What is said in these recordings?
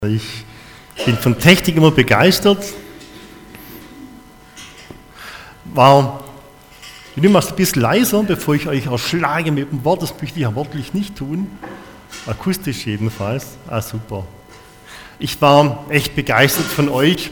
Ich bin von Technik immer begeistert. Ich nehme es ein bisschen leiser, bevor ich euch erschlage mit dem Wort. Das möchte ich ja wortlich nicht tun. Akustisch jedenfalls. Super. Ich war echt begeistert von euch,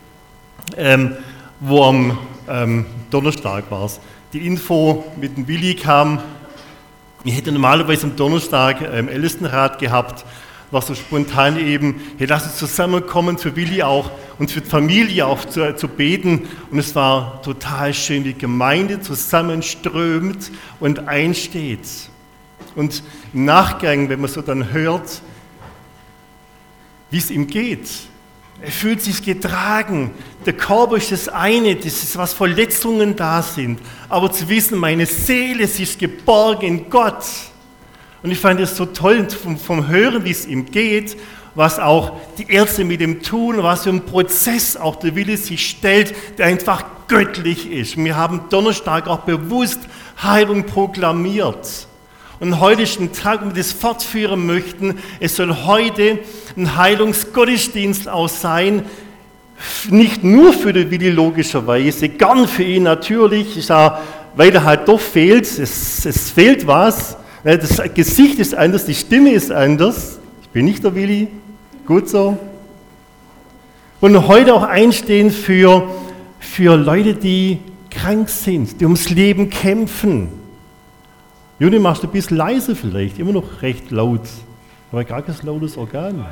wo am Donnerstag war es. Die Info mit dem Willi kam. Ich hätte normalerweise am Donnerstag Ältestenrat gehabt. War so spontan eben, hey, lass uns zusammenkommen, für Willi auch und für die Familie auch zu beten. Und es war total schön, wie die Gemeinde zusammenströmt und einsteht. Und im Nachgang, wenn man so dann hört, wie es ihm geht, er fühlt sich getragen. Der Körper ist das eine, das ist, was Verletzungen da sind. Aber zu wissen, meine Seele, sie ist geborgen in Gott. Und ich fand es so toll vom Hören, wie es ihm geht, was auch die Ärzte mit ihm tun, was für ein Prozess auch der Wille sich stellt, der einfach göttlich ist. Wir haben Donnerstag auch bewusst Heilung proklamiert. Und heute ist ein Tag, wo wir das fortführen möchten. Es soll heute ein Heilungsgottesdienst auch sein, nicht nur für den Willi logischerweise, gern für ihn natürlich, ist auch, weil er halt doch fehlt, es fehlt was. Das Gesicht ist anders, die Stimme ist anders. Ich bin nicht der Willi, gut so. Und heute auch einstehen für Leute, die krank sind, die ums Leben kämpfen. Juni, machst du ein bisschen leise vielleicht, immer noch recht laut. Aber gar kein lautes Organ.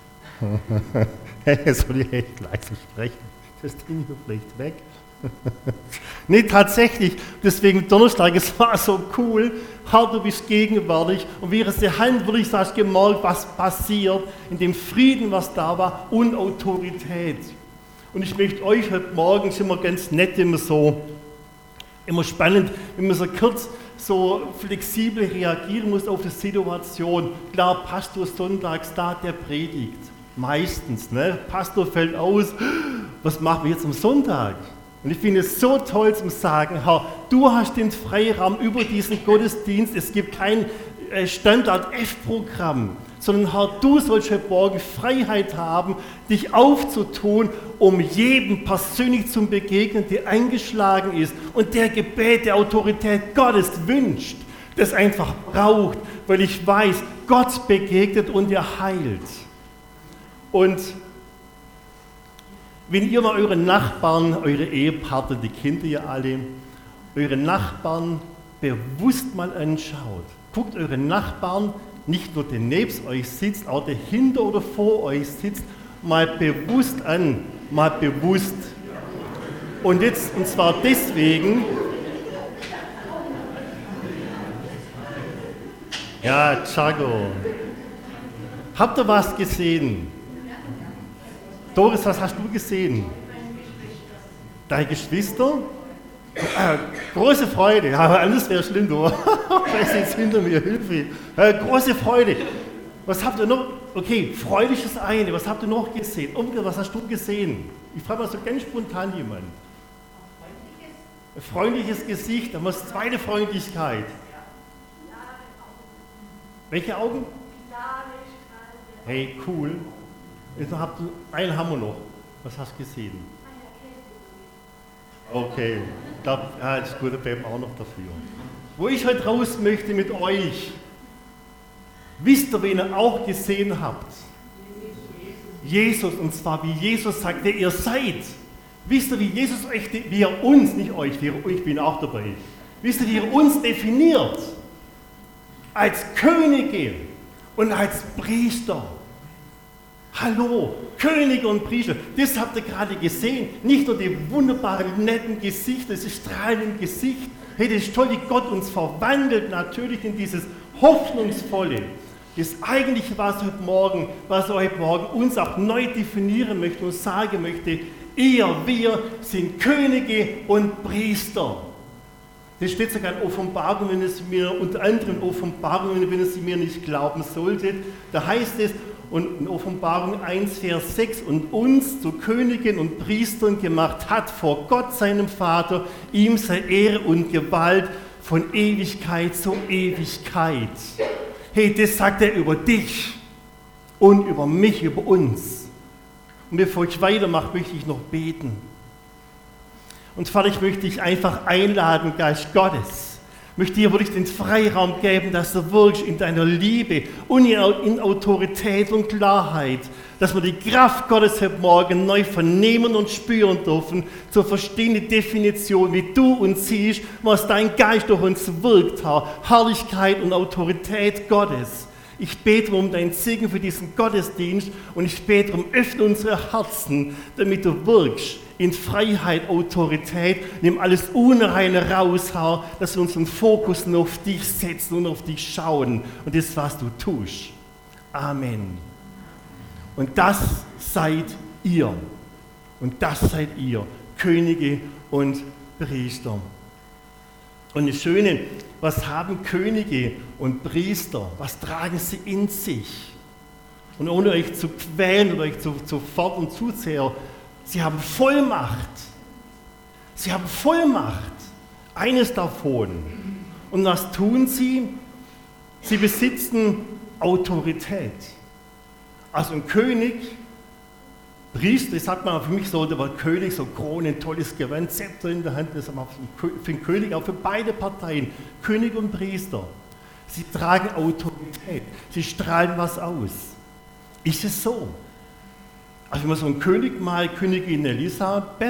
Soll ich echt leise sprechen? Das Ding hier vielleicht weg. Nee, tatsächlich, deswegen Donnerstag, es war so cool, du bist gegenwärtig und während der Hand wirklich hast gemerkt, was passiert, in dem Frieden, was da war und Autorität. Und ich möchte euch heute Morgen, ist immer ganz nett, immer spannend, wenn man so kurz, so flexibel reagieren muss auf die Situation. Klar, Pastor sonntags da, der predigt, meistens, ne? Pastor fällt aus, was machen wir jetzt am Sonntag? Und ich finde es so toll zu sagen, Herr, du hast den Freiraum über diesen Gottesdienst, es gibt kein Standard-F-Programm, sondern Herr, du sollst heute Morgen Freiheit haben, dich aufzutun, um jedem persönlich zu begegnen, der eingeschlagen ist und der Gebet der Autorität Gottes wünscht, das einfach braucht, weil ich weiß, Gott begegnet und er heilt. Und wenn ihr mal eure Nachbarn, eure Ehepartner, die kennt ihr ja alle, eure Nachbarn bewusst mal anschaut. Guckt eure Nachbarn, nicht nur der neben euch sitzt, auch der hinter oder vor euch sitzt, mal bewusst an, mal bewusst. Und zwar deswegen, ja, Chago, habt ihr was gesehen? Doris, was hast du gesehen? Deine Geschwister? Große Freude. Ja, alles wäre schlimm, du. Wer ist jetzt hinter mir? Hilfe. Große Freude. Was habt ihr noch? Okay, Freude ist das eine. Was habt ihr noch gesehen? Was hast du gesehen? Ich frage mal so ganz spontan jemanden. Ein freundliches Gesicht. Dann was zweite Freundlichkeit. Welche Augen? Hey, cool. Einen haben wir noch. Was hast du gesehen? Okay, ich glaube, das ist gut, der Beben auch noch dafür. Wo ich heute raus möchte mit euch, wisst ihr, wen ihr auch gesehen habt? Jesus, und zwar wie Jesus sagt, wer ihr seid. Wisst ihr, wie Jesus euch, wie er uns, nicht euch, ich bin auch dabei, wisst ihr, wie er uns definiert? Als Könige und als Priester. Hallo, Könige und Priester, das habt ihr gerade gesehen. Nicht nur die wunderbaren, netten Gesichter, das strahlende Gesicht. Hey, das ist toll, wie Gott uns verwandelt, natürlich in dieses Hoffnungsvolle. Das Eigentliche, was er heute Morgen uns auch neu definieren möchte und sagen möchte, wir sind Könige und Priester. Das steht sogar in Offenbarung, unter anderem Offenbarung, wenn ihr sie mir nicht glauben solltet. Da heißt es, und in Offenbarung 1, Vers 6, und uns zu Königen und Priestern gemacht hat vor Gott, seinem Vater, ihm sei Ehre und Gewalt von Ewigkeit zu Ewigkeit. Hey, das sagt er über dich. und über mich, über uns. Und bevor ich weitermache, möchte ich noch beten. Und Vater, ich möchte dich einfach einladen, Geist Gottes. Ich möchte dir wirklich den Freiraum geben, dass du wirkst in deiner Liebe und in Autorität und Klarheit, dass wir die Kraft Gottes heute Morgen neu vernehmen und spüren dürfen, zur verstehenden Definition, wie du uns siehst, was dein Geist durch uns wirkt, Herr. Herrlichkeit und Autorität Gottes. Ich bete um deinen Segen für diesen Gottesdienst und ich bete um, öffne unsere Herzen, damit du wirkst in Freiheit, Autorität, nimm alles Unreine raus, Herr, dass wir unseren Fokus nur auf dich setzen und auf dich schauen und das, was du tust. Amen. Und das seid ihr. Und das seid ihr, Könige und Priester. Und das Schöne, was haben Könige und Priester? Was tragen sie in sich? Und ohne euch zu quälen oder euch zu fort und zuzehren, sie haben Vollmacht. Sie haben Vollmacht. Eines davon. Und was tun sie? Sie besitzen Autorität. Also ein König, Priester, das sagt man für mich so, der war König, so Krone, ein tolles Gewand, Zepter in der Hand, das ist für den König, auch für beide Parteien, König und Priester. Sie tragen Autorität, sie strahlen was aus. Ist es so? Also wenn man so einen König mal, Königin Elisabeth,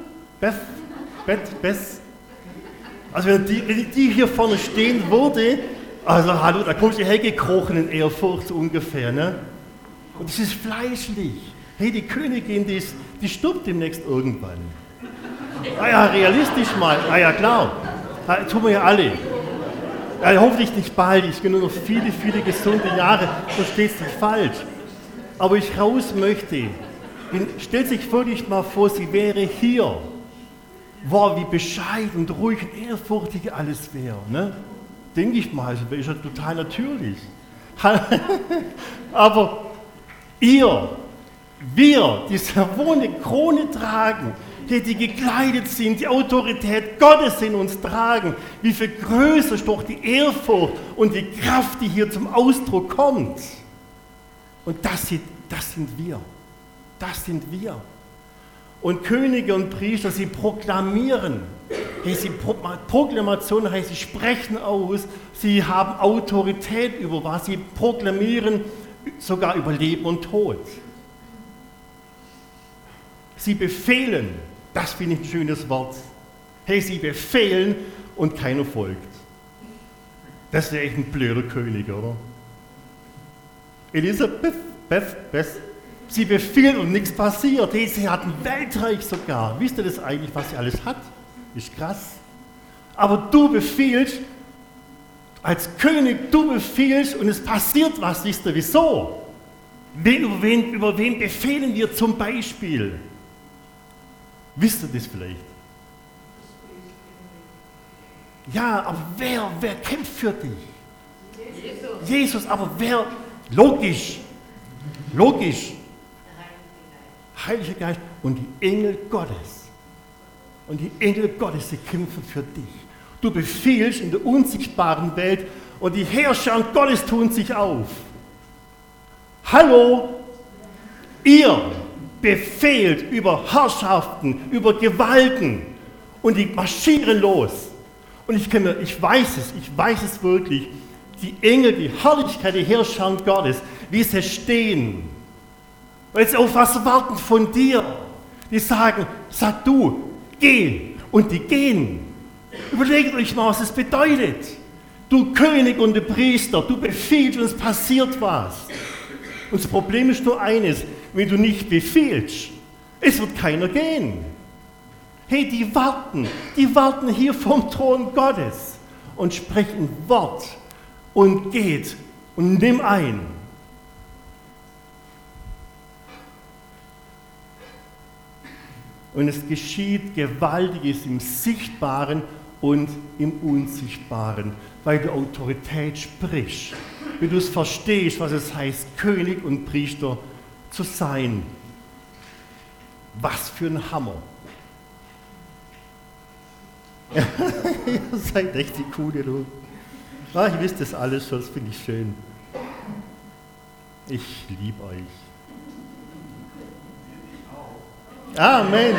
also wenn die hier vorne stehen würde, also hallo, da kommst du hergekrochen in Ehrfurcht so ungefähr, ne? Und das ist fleischlich. Hey, die Königin, die stirbt demnächst irgendwann. Ah ja, realistisch mal. Ah ja, klar. Tun wir ja alle. Ja, hoffentlich nicht bald. Ich gehe nur noch viele, viele gesunde Jahre. Verstehst du falsch. Aber ich raus möchte. Stellt sich wirklich mal vor, sie wäre hier. Wow, wie bescheiden und ruhig und ehrfurchtig alles wäre. Ne? Denke ich mal, das ist ja total natürlich. Aber wir, die verwohnte Krone tragen, die gekleidet sind, die Autorität Gottes in uns tragen, wie viel größer ist doch die Ehrfurcht und die Kraft, die hier zum Ausdruck kommt. Und das sind wir. Das sind wir. Und Könige und Priester, sie proklamieren. Proklamation heißt, sie sprechen aus, sie haben Autorität über was, sie proklamieren sogar über Leben und Tod. Sie befehlen, das finde ich ein schönes Wort. Hey, sie befehlen und keiner folgt. Das wäre echt ein blöder König, oder? Elisabeth, sie befehlen und nichts passiert. Hey, sie hat ein Weltreich sogar. Wisst ihr das eigentlich, was sie alles hat? Ist krass. Aber du befiehlst, als König, du befiehlst und es passiert was, wisst ihr wieso? Über wen befehlen wir zum Beispiel? Wisst ihr das vielleicht? Ja, aber wer kämpft für dich? Jesus, aber wer? Logisch. Heiliger Geist und die Engel Gottes. Und die Engel Gottes, sie kämpfen für dich. Du befiehlst in der unsichtbaren Welt und die Herrscher Gottes tun sich auf. Hallo, ihr befehlt über Herrschaften, über Gewalten und die marschieren los. Und ich weiß es wirklich, die Engel, die Herrlichkeit, die Herrscher Gottes, wie sie stehen, weil sie auf was warten von dir. Die sagen, sag du, geh. Und die gehen. Überlegt euch mal, was es bedeutet. Du König und der Priester, du befiehlst und es passiert was. Und das Problem ist nur eines, wenn du nicht befiehlst, es wird keiner gehen. Hey, die warten hier vom Thron Gottes und sprechen Wort und geht und nimm ein. Und es geschieht Gewaltiges im Sichtbaren und im Unsichtbaren, weil du Autorität sprichst, wenn du es verstehst, was es heißt, König und Priester zu sein. Was für ein Hammer. Ihr seid echt die Coole, du. Ich wisst das alles schon, das finde ich schön. Ich liebe euch. Amen.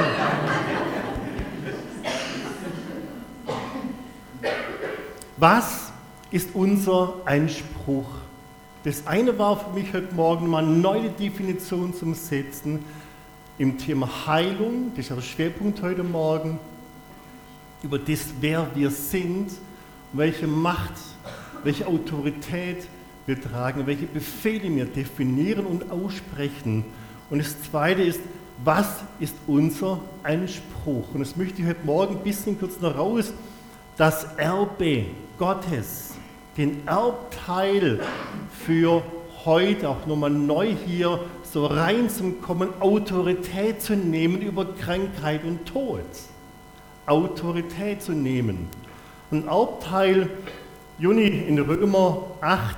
Was ist unser Anspruch? Das eine war für mich heute Morgen mal eine neue Definition zum Setzen im Thema Heilung. Das ist der Schwerpunkt heute Morgen. Über das, wer wir sind, welche Macht, welche Autorität wir tragen, welche Befehle wir definieren und aussprechen. Und das zweite ist, was ist unser Anspruch? Und das möchte ich heute Morgen ein bisschen kurz noch raus, das Erbe Gottes, den Erbteil für heute auch nochmal neu hier so reinzukommen, Autorität zu nehmen über Krankheit und Tod. Autorität zu nehmen. Ein Erbteil, Juni in Römer 8,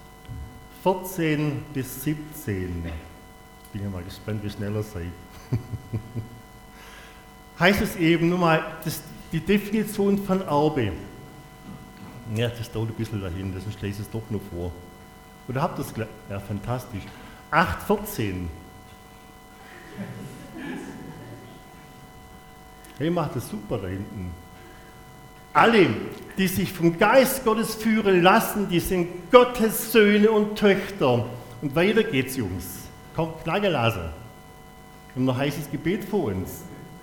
14 bis 17. Ich bin ja mal gespannt, wie schneller seid. Heißt es eben, nur mal die Definition von Erbe. Ja, das dauert ein bisschen dahin, sonst lese ich es doch noch vor. Oder habt ihr es gleich? Ja, fantastisch. 8,14. Hey, macht das super da hinten. Alle, die sich vom Geist Gottes führen lassen, die sind Gottes Söhne und Töchter. Und weiter geht's, Jungs. Kommt, Knagge lassen. Wir haben noch ein heißes Gebet vor uns.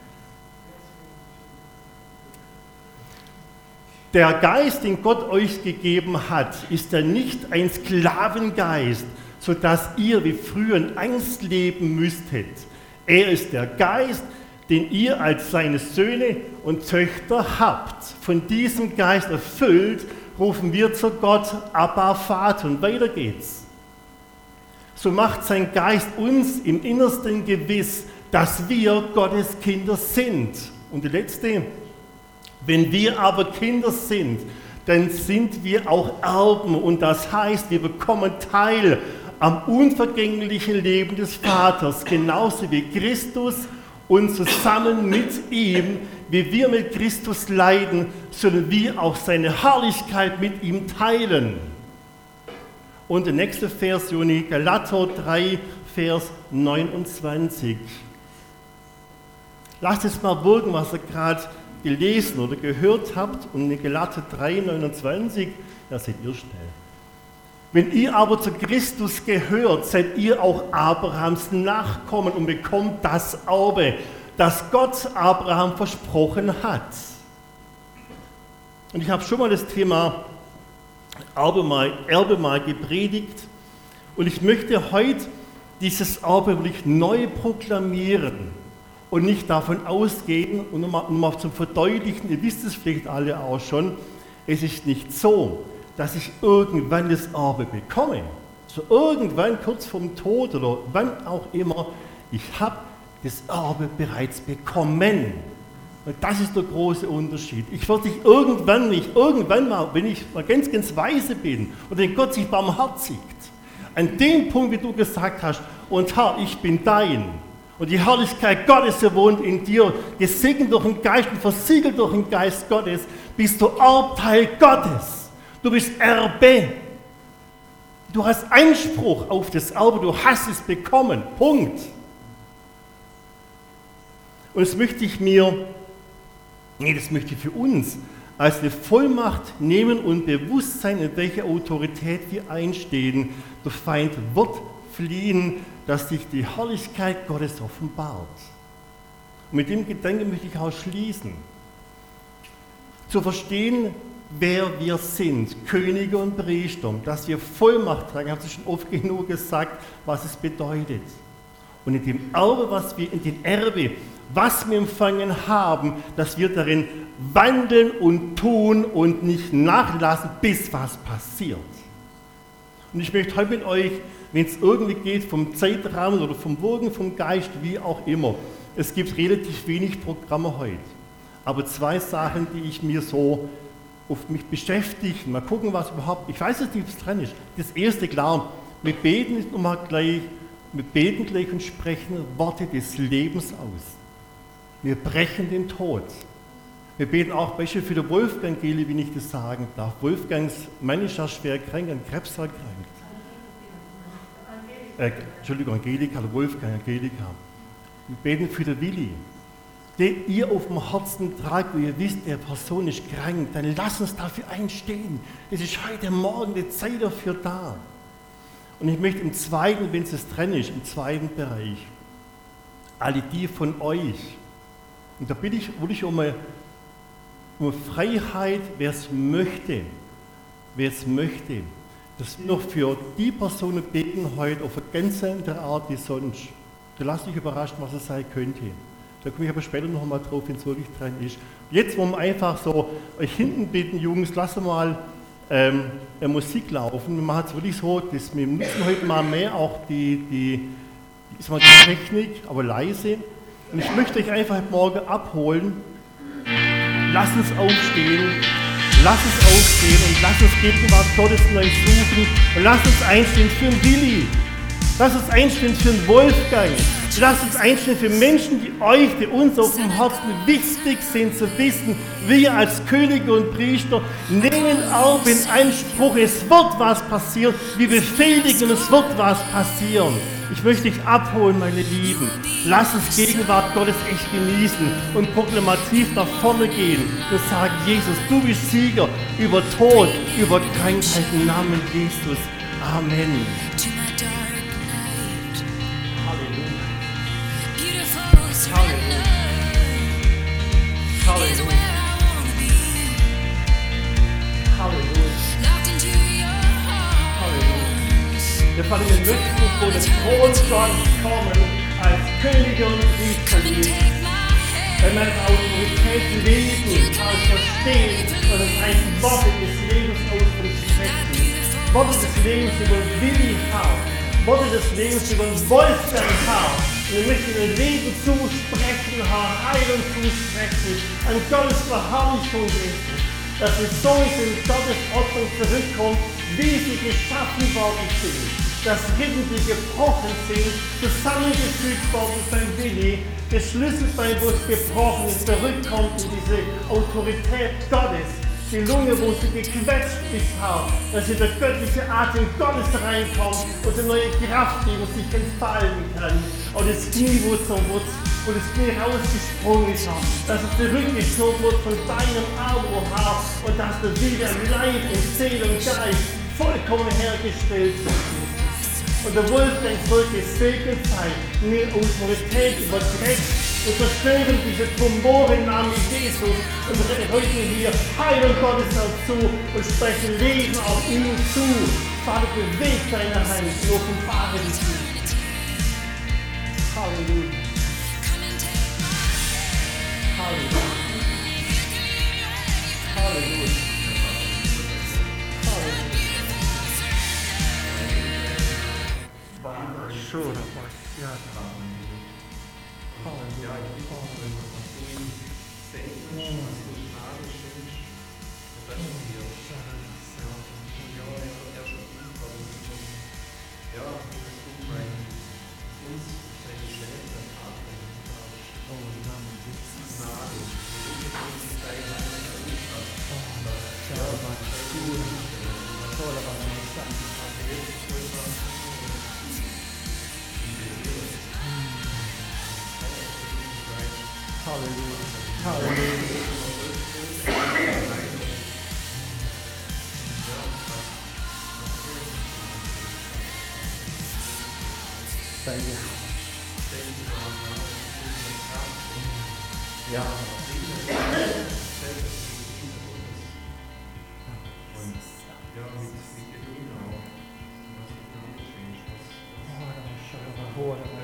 Der Geist, den Gott euch gegeben hat, ist ja nicht ein Sklavengeist, sodass ihr wie früher in Angst leben müsstet. Er ist der Geist, den ihr als seine Söhne und Töchter habt. Von diesem Geist erfüllt, rufen wir zu Gott, Abba, Vater. Und weiter geht's. So macht sein Geist uns im Innersten gewiss, dass wir Gottes Kinder sind. Und die letzte: Wenn wir aber Kinder sind, dann sind wir auch Erben. Und das heißt, wir bekommen Teil am unvergänglichen Leben des Vaters, genauso wie Christus, und zusammen mit ihm, wie wir mit Christus leiden, sollen wir auch seine Herrlichkeit mit ihm teilen. Und der nächste Vers, Juni, Galater 3, Vers 29. Lasst es mal wirken, was ihr gerade gelesen oder gehört habt. Und in Galater 3, 29, da seid ihr schnell. Wenn ihr aber zu Christus gehört, seid ihr auch Abrahams Nachkommen und bekommt das Erbe, das Gott Abraham versprochen hat. Und ich habe schon mal das Thema Erbe mal gepredigt. Und ich möchte heute dieses Erbe wirklich neu proklamieren und nicht davon ausgehen, und nochmal zum Verdeutlichen, ihr wisst es vielleicht alle auch schon, es ist nicht so, dass ich irgendwann das Erbe bekomme. So irgendwann kurz vorm Tod oder wann auch immer, ich habe das Erbe bereits bekommen. Und das ist der große Unterschied. Ich werde nicht irgendwann mal, wenn ich mal ganz weise bin oder wenn Gott sich barmherzigt, an dem Punkt, wie du gesagt hast, und Herr, ich bin dein, und die Herrlichkeit Gottes wohnt in dir, gesegnet durch den Geist und versiegelt durch den Geist Gottes, bist du Erbteil Gottes. Du bist Erbe. Du hast Anspruch auf das Erbe, du hast es bekommen. Punkt. Und das möchte ich für uns als eine Vollmacht nehmen und bewusst sein, in welcher Autorität wir einstehen. Der Feind wird fliehen, dass sich die Herrlichkeit Gottes offenbart. Und mit dem Gedanken möchte ich auch schließen. Zu verstehen, wer wir sind, Könige und Priester, dass wir Vollmacht tragen, ich habe es schon oft genug gesagt, was es bedeutet. Und in dem Erbe, was wir empfangen haben, dass wir darin wandeln und tun und nicht nachlassen, bis was passiert. Und ich möchte heute mit euch, wenn es irgendwie geht, vom Zeitrahmen oder vom Wirken, vom Geist, wie auch immer, es gibt relativ wenig Programme heute, aber 2 Sachen, die ich mir so auf mich beschäftigen, mal gucken, was überhaupt, ich weiß jetzt nicht, was dran ist. Das erste, klar, wir beten gleich und sprechen Worte des Lebens aus. Wir brechen den Tod. Wir beten auch Beispiel für den Wolfgang, Geli, wie ich das sagen darf. Wolfgangs Mann ist ja schwer krank, an Krebs erkrankt. Angelika, oder Wolfgang, Angelika. Wir beten für den Willi, den ihr auf dem Herzen tragt, wo ihr wisst, der Person ist krank, dann lasst uns dafür einstehen. Es ist heute Morgen die Zeit dafür da. Und ich möchte im zweiten, wenn es dran ist, im zweiten Bereich, alle die von euch, und da bitte ich wirklich um Freiheit, wer es möchte, dass wir noch für die Personen beten heute auf eine ganz andere Art wie sonst. Da lasst euch überraschen, was es sein könnte. Da komme ich aber später noch mal drauf, wenn es wirklich dran ist. Jetzt wollen wir einfach so euch hinten bitten, Jungs, lasst mal Musik laufen. Wir machen es wirklich so, dass wir nutzen heute mal mehr auch die Technik, aber leise. Und ich möchte euch einfach heute Morgen abholen. Lasst uns aufstehen und lasst uns Gegenwart Gottes neu suchen und lasst uns einstehen für den Willi. Lasst uns einstehen für den Wolfgang. Lasst uns einstehen für Menschen, die uns auf dem Herzen wichtig sind, zu wissen, wir als Könige und Priester nehmen auch in Anspruch, es wird was passieren, wir befehligen, es wird was passieren. Ich möchte dich abholen, meine Lieben. Lass uns Gegenwart Gottes echt genießen und proklamativ nach vorne gehen und sagen, Jesus, du bist Sieger über Tod, über Krankheit im Namen Jesus. Amen. Wir Vater, wir möchten vor den Thron Gottes kommen, als Könige und Priester, wenn wir Autorität leben, als verstehen, und es heißt Worte des Lebens aus uns sprechen. Worte des Lebens über Willi Hart, Worte des Lebens über Wolfgang Hart. Und wir möchten ein Leben zusprechen, Heilung zusprechen, an Gottes Verherrlichung ist, dass wir so in Gottes Ordnung zurückkommen, wie sie geschaffen worden sind. Dass Rippen, die gebrochen sind, zusammengefügt worden beim Willi, das Schlüsselbein, wo es gebrochen ist, zurückkommt in diese Autorität Gottes. Die Lunge, wo sie gequetscht ist, dass hier der göttliche Atem Gottes reinkommt und eine neue Kraft, die sich entfalten kann. Und das Knie, wo das Knie rausgesprungen ist, dass es zurückgeschoben wird von deinem Arm, und dass du wieder Leib und Seele und Geist vollkommen hergestellt wird. Und der Wolfgang soll gesegnet sein, mit Autorität überträgt und zerstören diese Tumore im Namen Jesus und heute hier Heilung Gottes dazu und sprechen Leben auf ihn zu. Vater, bewegt deine Hand und offenbare dich. Halleluja. Halleluja. Halleluja. Sure. Ja. Ja.